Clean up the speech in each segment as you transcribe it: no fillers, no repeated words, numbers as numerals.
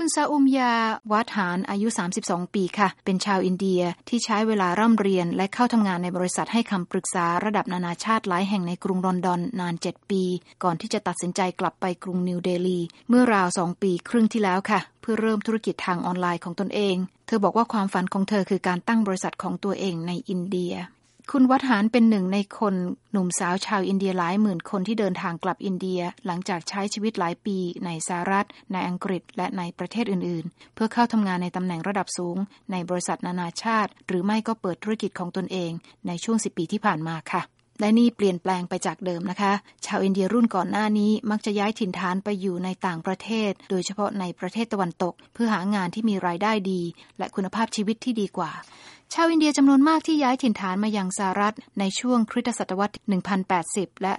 คุณซาอุมยาวาฐานอายุ32ปีค่ะเป็นชาวอินเดียที่ใช้เวลาร่ำเรียนและเข้าทำงานในบริษัทให้คำปรึกษาระดับนานาชาติหลายแห่งในกรุงลอนดอนนาน7ปีก่อนที่จะตัดสินใจกลับไปกรุงนิวเดลีเมื่อราว2ปีครึ่งที่แล้วค่ะเพื่อเริ่มธุรกิจทางออนไลน์ของตนเองเธอบอกว่าความฝันของเธอคือการตั้งบริษัทของตัวเองในอินเดียคุณวัฒหารเป็นหนึ่งในคนหนุ่มสาวชาวอินเดียหลายหมื่นคนที่เดินทางกลับอินเดียหลังจากใช้ชีวิตหลายปีในสหรัฐในอังกฤษและในประเทศอื่นๆเพื่อเข้าทำงานในตำแหน่งระดับสูงในบริษัทนานาชาติหรือไม่ก็เปิดธุรกิจของตนเองในช่วง10ปีที่ผ่านมาค่ะและนี่เปลี่ยนแปลงไปจากเดิมนะคะชาวอินเดียรุ่นก่อนหน้านี้มักจะย้ายถิ่นฐานไปอยู่ในต่างประเทศโดยเฉพาะในประเทศตะวันตกเพื่อหางานที่มีรายได้ดีและคุณภาพชีวิตที่ดีกว่าชาวอินเดียจำนวนมากที่ย้ายถิ่นฐานมายังสหรัฐในช่วงคริสตศตวรรษ 1080 และ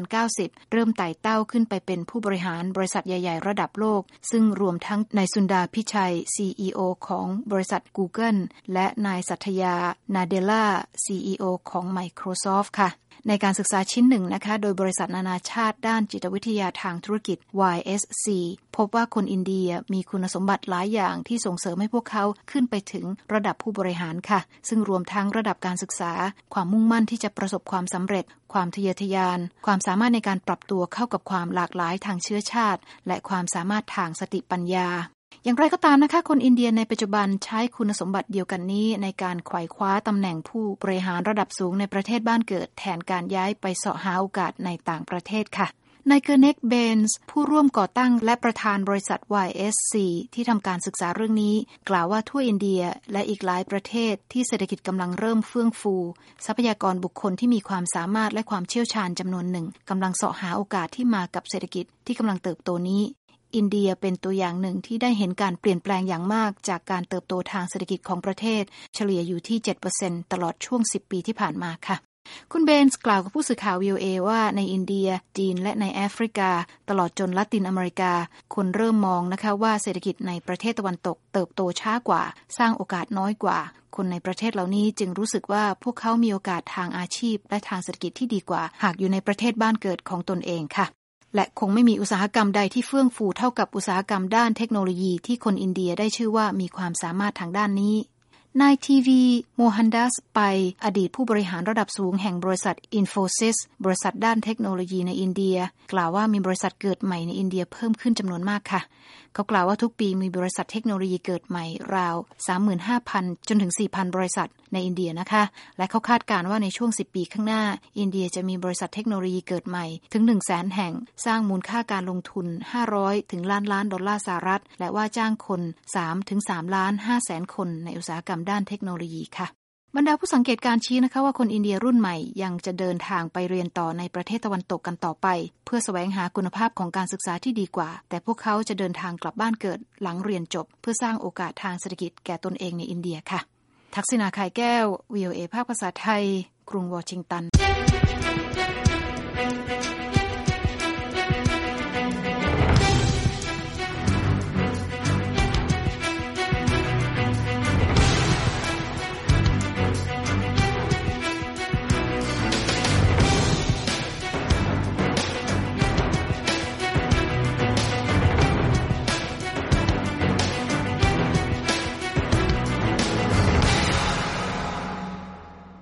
1090 เริ่มไต่เต้าขึ้นไปเป็นผู้บริหารบริษัทใหญ่ๆระดับโลกซึ่งรวมทั้งนายสุนดาพิชัย CEO ของบริษัท Google และนายสัทยา นาเดล่า CEO ของ Microsoft ค่ะในการศึกษาชิ้นหนึ่งนะคะโดยบริษัทนานาชาติด้านจิตวิทยาทางธุรกิจ YSC พบว่าคนอินเดียมีคุณสมบัติหลายอย่างที่ส่งเสริมให้พวกเขาขึ้นไปถึงระดับผู้บริหารค่ะซึ่งรวมทั้งระดับการศึกษาความมุ่งมั่นที่จะประสบความสำเร็จความทะเยอทะยานความสามารถในการปรับตัวเข้ากับความหลากหลายทางเชื้อชาติและความสามารถทางสติปัญญาอย่างไรก็ตามนะคะคนอินเดียในปัจจุบันใช้คุณสมบัติเดียวกันนี้ในการไขว่คว้าตำแหน่งผู้บริหารระดับสูงในประเทศบ้านเกิดแทนการย้ายไปเสาะหาโอกาสในต่างประเทศค่ะนายเกอร์เน็กเบนส์ผู้ร่วมก่อตั้งและประธานบริษัท YSC ที่ทำการศึกษาเรื่องนี้กล่าวว่าทั่วอินเดียและอีกหลายประเทศที่เศรษฐกิจกำลังเริ่มเฟื่องฟูทรัพยากรบุคคลที่มีความสามารถและความเชี่ยวชาญจำนวนหนึ่งกำลังเสาะหาโอกาสที่มากับเศรษฐกิจที่กำลังเติบโตนี้อินเดียเป็นตัวอย่างหนึ่งที่ได้เห็นการเปลี่ยนแปลงอย่างมากจากการเติบโตทางเศรษฐกิจของประเทศเฉลี่ยอยู่ที่ 7% ตลอดช่วง10ปีที่ผ่านมาค่ะคุณเบนส์กล่าวกับผู้สื่อข่าว VOA ว่าในอินเดียจีนและในแอฟริกาตลอดจนละตินอเมริกาคนเริ่มมองนะคะว่าเศรษฐกิจในประเทศตะวันตกเติบโตช้ากว่าสร้างโอกาสน้อยกว่าคนในประเทศเหล่านี้จึงรู้สึกว่าพวกเขามีโอกาสทางอาชีพและทางเศรษฐกิจที่ดีกว่าหากอยู่ในประเทศบ้านเกิดของตนเองค่ะและคงไม่มีอุตสาหกรรมใดที่เฟื่องฟูเท่ากับอุตสาหกรรมด้านเทคโนโลยีที่คนอินเดียได้ชื่อว่ามีความสามารถทางด้านนี้นายทีวีโมฮันดัสไปอดีตผู้บริหารระดับสูงแห่งบริษัท Infosys บริษัทด้านเทคโนโลยีในอินเดียกล่าวว่ามีบริษัทเกิดใหม่ในอินเดียเพิ่มขึ้นจำนวนมากค่ะเขากล่าวว่าทุกปีมีบริษัทเทคโนโลยีเกิดใหม่ราว 35,000 จนถึง 4,000 บริษัทในอินเดียนะคะและเขาคาดการณ์ว่าในช่วง10ปีข้างหน้าอินเดียจะมีบริษัทเทคโนโลยีเกิดใหม่ถึง 100,000 แห่งสร้างมูลค่าการลงทุน500ถึงล้านดอลลาร์สหรัฐและว่าจ้างคน3ถึง3ล้าน5แสนคนในอุตสาหกรรมด้านเทคโนโลยีค่ะบรรดาผู้สังเกตการชี้นะคะว่าคนอินเดียรุ่นใหม่ยังจะเดินทางไปเรียนต่อในประเทศตะวันตกกันต่อไปเพื่อแสวงหาคุณภาพของการศึกษาที่ดีกว่าแต่พวกเขาจะเดินทางกลับบ้านเกิดหลังเรียนจบเพื่อสร้างโอกาสทางเศรษฐกิจแก่ตนเองในอินเดียค่ะทักษิณา ไข่แก้ว VOA ภาคภาษาไทยกรุงวอชิงตัน